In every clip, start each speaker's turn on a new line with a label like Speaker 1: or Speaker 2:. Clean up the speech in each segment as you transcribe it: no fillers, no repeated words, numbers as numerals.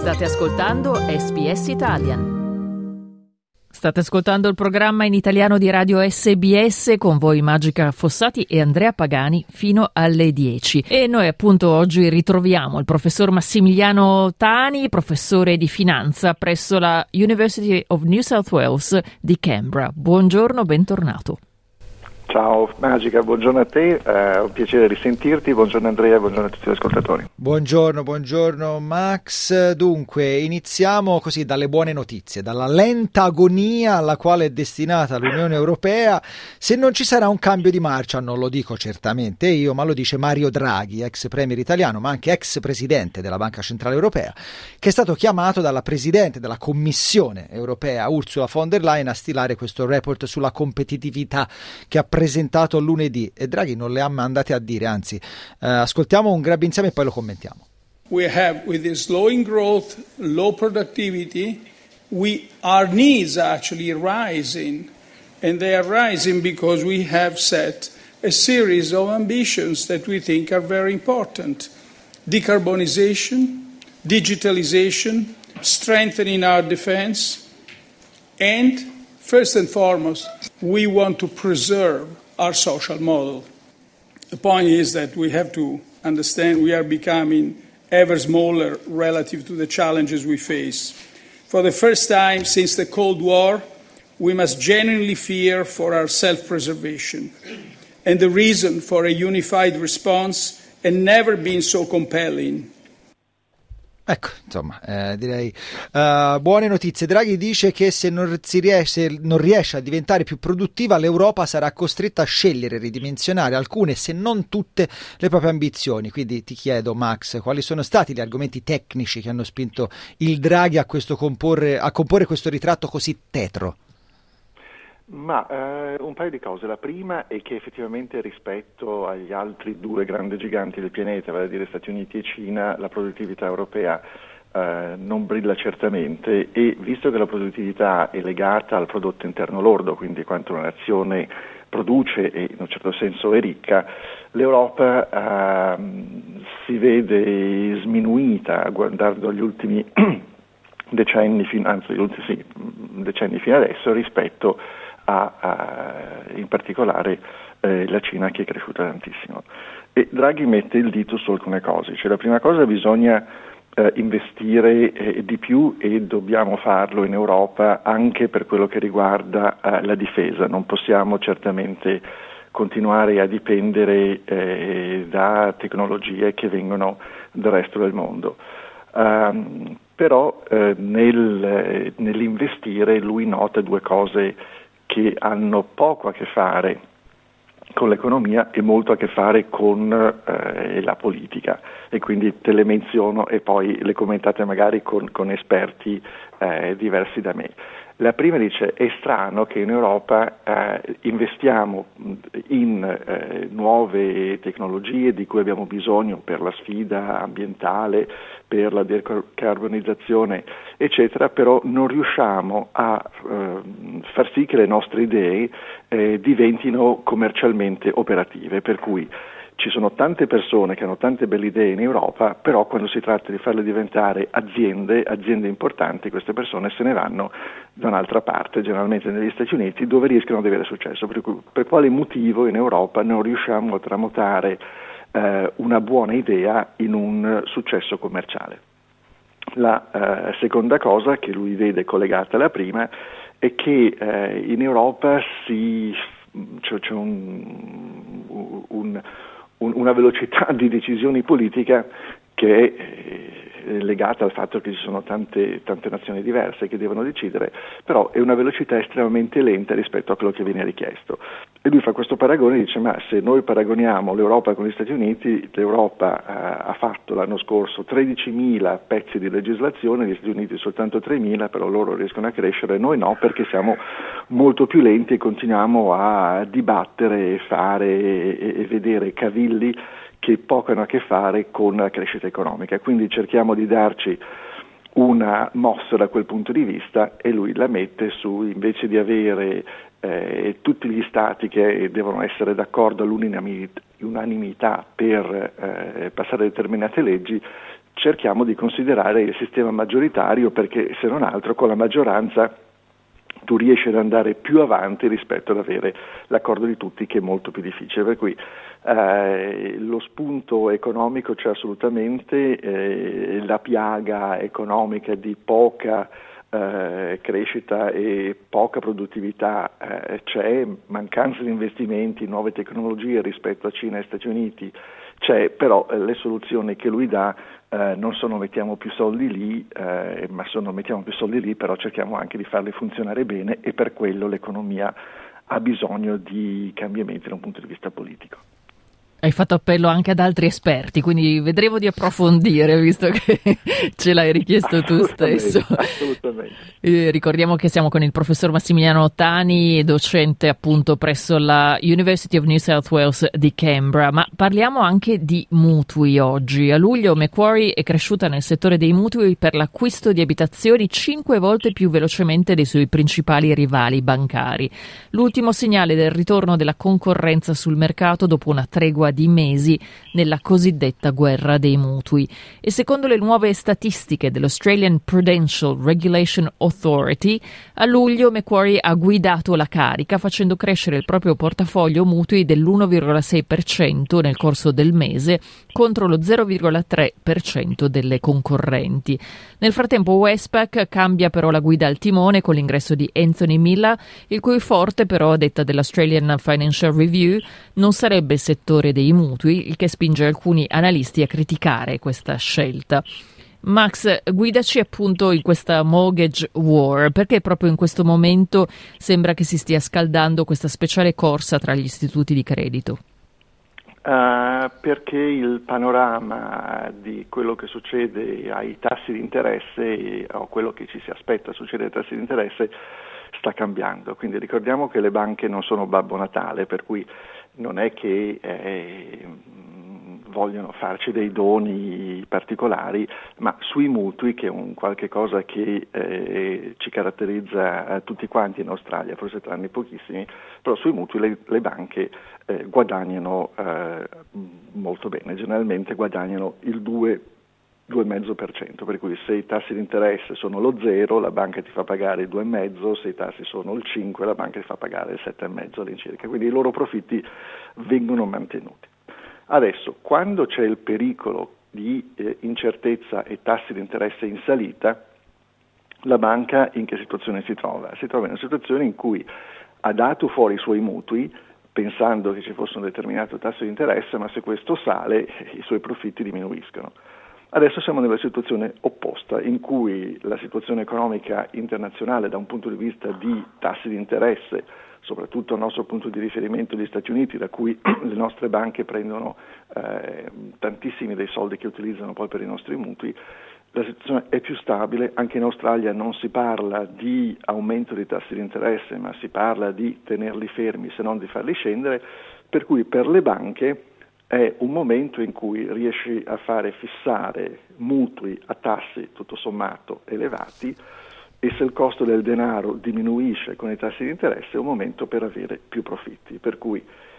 Speaker 1: State ascoltando SBS Italian. State ascoltando il programma in italiano di Radio SBS con voi Magica Fossati e Andrea Pagani fino alle 10. E noi appunto oggi ritroviamo il professor Massimiliano Tani, professore di finanza presso la University of New South Wales di Canberra. Buongiorno, bentornato.
Speaker 2: Ciao Magica, buongiorno a te, un piacere risentirti, buongiorno Andrea, buongiorno a tutti gli ascoltatori.
Speaker 3: Buongiorno Max. Dunque, iniziamo così dalle buone notizie, dalla lenta agonia alla quale è destinata l'Unione Europea. Se non ci sarà un cambio di marcia, non lo dico certamente io, ma lo dice Mario Draghi, ex premier italiano, ma anche ex presidente della Banca Centrale Europea, che è stato chiamato dalla presidente della Commissione Europea, Ursula von der Leyen, a stilare questo report sulla competitività che ha presentato lunedì, e Draghi non le ha mandate a dire, anzi ascoltiamo un grab insieme e poi lo commentiamo.
Speaker 4: We have, with this slowing growth, low productivity, our needs are actually rising, and they are rising because we have set a series of ambitions that we think are very important. Decarbonization, digitalization, strengthening our defense, and first and foremost, we want to preserve our social model. The point is that we have to understand we are becoming ever smaller relative to the challenges we face. For the first time since the Cold War, we must genuinely fear for our self-preservation. And the reason for a unified response has never been so compelling.
Speaker 3: Ecco, insomma, direi buone notizie. Draghi dice che se non riesce a diventare più produttiva, l'Europa sarà costretta a scegliere e ridimensionare alcune, se non tutte, le proprie ambizioni. Quindi ti chiedo, Max, quali sono stati gli argomenti tecnici che hanno spinto il Draghi a comporre questo ritratto così tetro?
Speaker 2: Ma un paio di cose. La prima è che effettivamente rispetto agli altri due grandi giganti del pianeta, vale a dire Stati Uniti e Cina, la produttività europea non brilla certamente, e visto che la produttività è legata al prodotto interno lordo, quindi quanto una nazione produce e in un certo senso è ricca, l'Europa si vede sminuita guardando agli ultimi decenni fino adesso rispetto in particolare la Cina, che è cresciuta tantissimo. E Draghi mette il dito su alcune cose. Cioè, la prima cosa, bisogna investire di più, e dobbiamo farlo in Europa anche per quello che riguarda la difesa. Non possiamo certamente continuare a dipendere da tecnologie che vengono dal resto del mondo. Però nell'investire lui nota due cose che hanno poco a che fare con l'economia e molto a che fare con la politica, e quindi te le menziono e poi le commentate magari con esperti diversi da me. La prima dice: è strano che in Europa investiamo in nuove tecnologie di cui abbiamo bisogno per la sfida ambientale, per la decarbonizzazione, eccetera, però non riusciamo a far sì che le nostre idee diventino commercialmente operative, per cui ci sono tante persone che hanno tante belle idee in Europa, però quando si tratta di farle diventare aziende importanti, queste persone se ne vanno da un'altra parte, generalmente negli Stati Uniti, dove rischiano di avere successo. Per quale motivo in Europa non riusciamo a tramutare una buona idea in un successo commerciale? La seconda cosa che lui vede collegata alla prima è che in Europa c'è una velocità di decisioni politica che è legata al fatto che ci sono tante nazioni diverse che devono decidere, però è una velocità estremamente lenta rispetto a quello che viene richiesto. E lui fa questo paragone e dice: ma se noi paragoniamo l'Europa con gli Stati Uniti, l'Europa ha fatto l'anno scorso 13.000 pezzi di legislazione, gli Stati Uniti soltanto 3.000, però loro riescono a crescere, noi no, perché siamo molto più lenti e continuiamo a dibattere e fare e vedere cavilli che poco hanno a che fare con la crescita economica. Quindi cerchiamo di darci una mossa da quel punto di vista, e lui la mette su, invece di avere tutti gli stati che devono essere d'accordo all'unanimità per passare determinate leggi, cerchiamo di considerare il sistema maggioritario, perché se non altro con la maggioranza tu riesci ad andare più avanti rispetto ad avere l'accordo di tutti, che è molto più difficile. Per cui lo spunto economico c'è assolutamente, la piaga economica di poca crescita e poca produttività c'è, mancanza di investimenti in nuove tecnologie rispetto a Cina e Stati Uniti c'è, però le soluzioni che lui dà non sono mettiamo più soldi lì, ma sono mettiamo più soldi lì, però cerchiamo anche di farli funzionare bene, e per quello l'economia ha bisogno di cambiamenti da un punto di vista politico.
Speaker 1: Hai fatto appello anche ad altri esperti, quindi vedremo di approfondire, visto che ce l'hai richiesto tu stesso.
Speaker 2: Assolutamente.
Speaker 1: Ricordiamo che siamo con il professor Massimiliano Tani, docente appunto presso la University of New South Wales di Canberra, ma parliamo anche di mutui oggi. A luglio Macquarie è cresciuta nel settore dei mutui per l'acquisto di abitazioni 5 volte più velocemente dei suoi principali rivali bancari. L'ultimo segnale del ritorno della concorrenza sul mercato dopo una tregua di mesi nella cosiddetta guerra dei mutui. E secondo le nuove statistiche dell'Australian Prudential Regulation Authority, a luglio Macquarie ha guidato la carica facendo crescere il proprio portafoglio mutui dell'1,6% nel corso del mese contro lo 0,3% delle concorrenti. Nel frattempo Westpac cambia però la guida al timone con l'ingresso di Anthony Miller, il cui forte però, a detta dell'Australian Financial Review, non sarebbe il settore dei mutui, il che spinge alcuni analisti a criticare questa scelta. Max, guidaci appunto in questa mortgage war, perché proprio in questo momento sembra che si stia scaldando questa speciale corsa tra gli istituti di credito?
Speaker 2: Perché il panorama di quello che succede ai tassi di interesse, o quello che ci si aspetta succedere ai tassi di interesse, sta cambiando. Quindi ricordiamo che le banche non sono Babbo Natale, per cui non è che vogliono farci dei doni particolari, ma sui mutui, che è un qualche cosa che ci caratterizza tutti quanti in Australia, forse tranne pochissimi, però sui mutui le banche guadagnano molto bene, generalmente guadagnano il 2,5%, per cui se i tassi di interesse sono lo 0, la banca ti fa pagare il 2,5%, se i tassi sono il 5, la banca ti fa pagare il 7,5% all'incirca, quindi i loro profitti vengono mantenuti. Adesso, quando c'è il pericolo di incertezza e tassi di interesse in salita, la banca in che situazione si trova? Si trova in una situazione in cui ha dato fuori i suoi mutui pensando che ci fosse un determinato tasso di interesse, ma se questo sale i suoi profitti diminuiscono. Adesso siamo nella situazione opposta, in cui la situazione economica internazionale da un punto di vista di tassi di interesse, soprattutto il nostro punto di riferimento gli Stati Uniti, da cui le nostre banche prendono tantissimi dei soldi che utilizzano poi per i nostri mutui, la situazione è più stabile. Anche in Australia non si parla di aumento dei tassi di interesse, ma si parla di tenerli fermi, se non di farli scendere, per cui per le banche è un momento in cui riesci a fare fissare mutui a tassi tutto sommato elevati, e se il costo del denaro diminuisce con i tassi di interesse è un momento per avere più profitti, per cui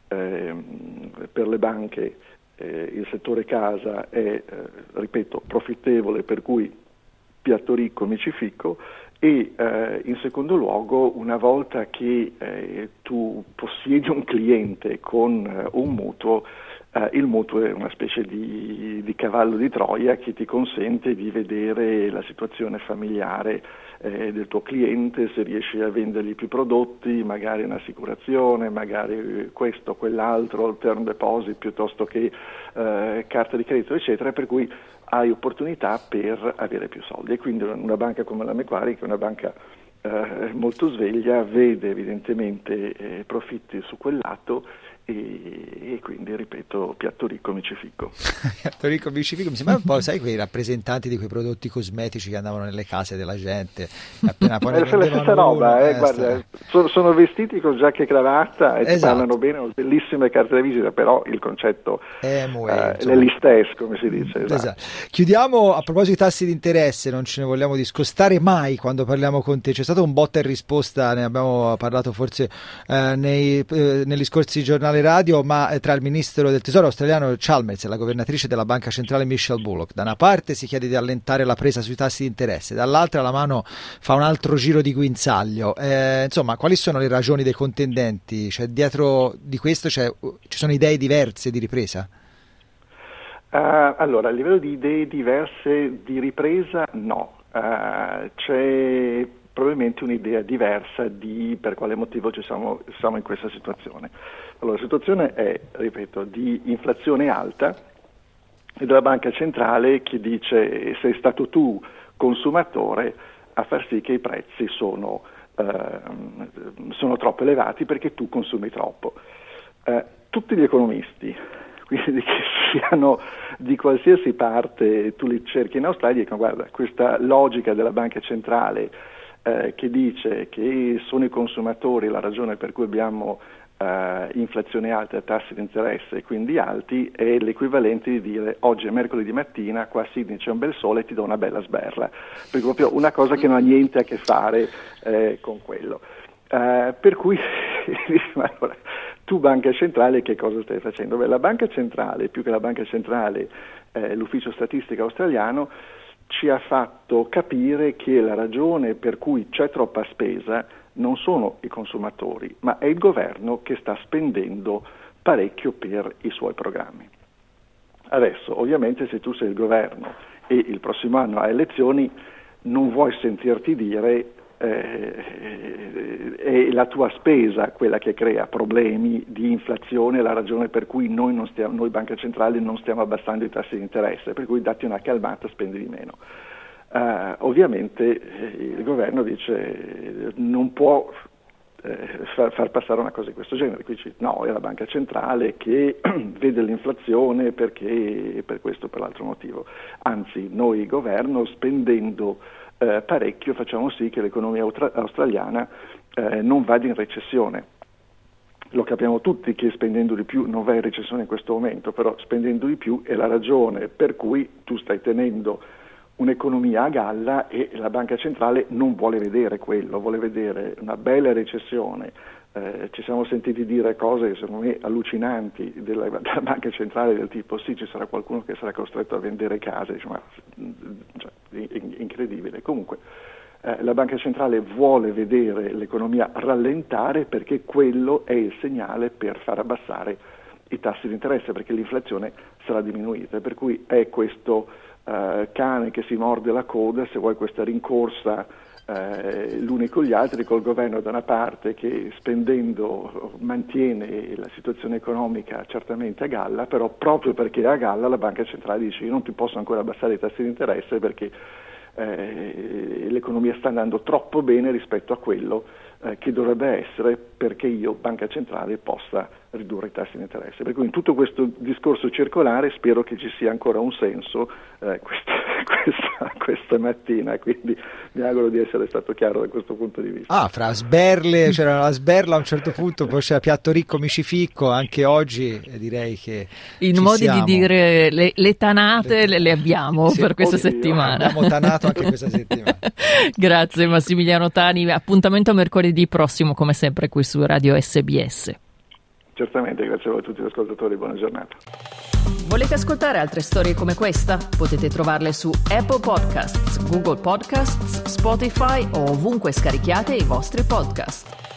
Speaker 2: per le banche il settore casa è, ripeto, profittevole, per cui piatto ricco, mici ficco, e in secondo luogo, una volta che tu possiedi un cliente con un mutuo, il mutuo è una specie di cavallo di Troia che ti consente di vedere la situazione familiare del tuo cliente, se riesci a vendergli più prodotti, magari un'assicurazione, magari questo, quell'altro, term deposit piuttosto che carta di credito, eccetera, per cui hai opportunità per avere più soldi. E quindi una banca come la Macquarie, che è una banca molto sveglia, vede evidentemente profitti su quel lato, e quindi, ripeto, piatto ricco, mici ficco.
Speaker 3: Piatto ricco, mici ficco, mi sembra un po', sai, quei rappresentanti di quei prodotti cosmetici che andavano nelle case della gente, appena poi
Speaker 2: la stessa roba, guarda, sono vestiti con giacca e cravatta e ti parlano bene, hanno bellissime carte da visita, però il concetto è l'istess, come si dice.
Speaker 3: Esatto. Chiudiamo, a proposito di tassi di interesse, non ce ne vogliamo discostare mai quando parliamo con te, c'è stato un botta e risposta, ne abbiamo parlato forse negli scorsi giornali giornale radio, ma tra il ministro del tesoro australiano Chalmers e la governatrice della banca centrale Michelle Bullock. Da una parte si chiede di allentare la presa sui tassi di interesse, dall'altra la mano fa un altro giro di guinzaglio. Insomma, quali sono le ragioni dei contendenti? Cioè, dietro di questo ci sono idee diverse di ripresa?
Speaker 2: Allora, a livello di idee diverse di ripresa, no. C'è probabilmente un'idea diversa di per quale motivo siamo in questa situazione. Allora, la situazione è, ripeto, di inflazione alta e della banca centrale che dice sei stato tu consumatore a far sì che i prezzi sono troppo elevati perché tu consumi troppo. Tutti gli economisti, quindi che siano di qualsiasi parte tu li cerchi in Australia, dicono guarda, questa logica della banca centrale che dice che sono i consumatori la ragione per cui abbiamo inflazione alta e tassi di interesse e quindi alti, è l'equivalente di dire oggi è mercoledì mattina, qua a Sydney c'è un bel sole e ti do una bella sberla, perché proprio una cosa che non ha niente a che fare con quello. Per cui allora, tu banca centrale che cosa stai facendo? Beh, la banca centrale, più che la banca centrale, l'ufficio statistico australiano ci ha fatto capire che la ragione per cui c'è troppa spesa non sono i consumatori, ma è il governo che sta spendendo parecchio per i suoi programmi. Adesso, ovviamente, se tu sei il governo e il prossimo anno hai elezioni, non vuoi sentirti dire è la tua spesa quella che crea problemi di inflazione, la ragione per cui noi banca centrale non stiamo abbassando i tassi di interesse, per cui datti una calmata, spendi di meno. Ovviamente il governo dice non può far passare una cosa di questo genere, qui dice no, è la banca centrale che vede l'inflazione perché per questo o per l'altro motivo, anzi noi governo spendendo parecchio facciamo sì che l'economia australiana non vada in recessione. Lo capiamo tutti che spendendo di più non va in recessione in questo momento, però spendendo di più è la ragione per cui tu stai tenendo un'economia a galla e la banca centrale non vuole vedere quello, vuole vedere una bella recessione. Ci siamo sentiti dire cose secondo me allucinanti della banca centrale, del tipo sì, ci sarà qualcuno che sarà costretto a vendere case, cioè, incredibile. Comunque la banca centrale vuole vedere l'economia rallentare perché quello è il segnale per far abbassare i tassi di interesse, perché l'inflazione sarà diminuita, per cui è questo cane che si morde la coda, se vuoi, questa rincorsa l'uni con gli altri, col governo da una parte che spendendo mantiene la situazione economica certamente a galla, però proprio perché è a galla la banca centrale dice io non ti posso ancora abbassare i tassi di interesse perché l'economia sta andando troppo bene rispetto a quello che dovrebbe essere perché io, banca centrale, possa ridurre i tassi di interesse. Per cui in tutto questo discorso circolare spero che ci sia ancora un senso questa mattina, quindi mi auguro di essere stato chiaro da questo punto di vista.
Speaker 3: Fra sberle, c'era la sberla a un certo punto, poi c'era piatto ricco micificco, anche oggi direi che
Speaker 1: in modi siamo. Di dire le tanate le abbiamo per questa settimana.
Speaker 3: Abbiamo tanato anche questa settimana.
Speaker 1: Grazie Massimiliano Tani, appuntamento a mercoledì prossimo come sempre qui su Radio SBS.
Speaker 2: Certamente, grazie a tutti gli ascoltatori, buona giornata.
Speaker 1: Volete ascoltare altre storie come questa? Potete trovarle su Apple Podcasts, Google Podcasts, Spotify o ovunque scarichiate i vostri podcast.